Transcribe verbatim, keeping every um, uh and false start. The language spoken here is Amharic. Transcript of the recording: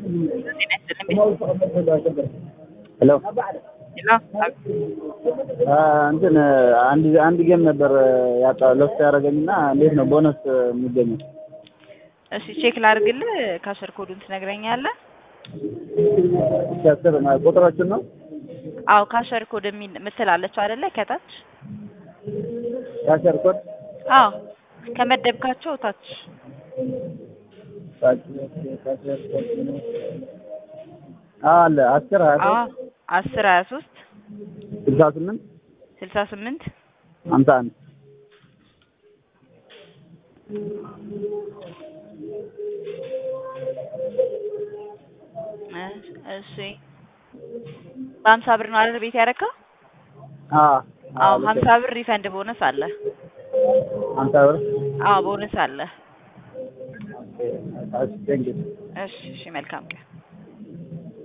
ሄሎ ሄሎ እንትን አንድ አንድ ጌም ነበር ያጣው ሎስ ያደረገኝና እንዴት ነው ቦነስ የሚገኘው? እሺ ቼክ ላድርግልህ። ካሸር ኮዱን ትነግረኛለህ? ካሸር ቁጥሮችን ነው? አዎ ካሸር ኮድ የሚል ምትላለች አይደለ? ከታች ካሸር ኮድ አዎ ከመደብካቸው ታች አለ አስር ሀያ አዎ አስር ሀያ ሶስት ስልሳ ስምንት ስልሳ ስምንት ሃምሳ አንድ እሺ በሀምሳ ብር ነው አይደል ቤት ያደረከው? አዎ አዎ ሀምሳ ብር ሪፈንድ ቦነስ አለ። ሃምሳ ብር አዎ ቦነስ አለ። እሺ ቴንክ ዩ እሺ እሺ መልካም ቀን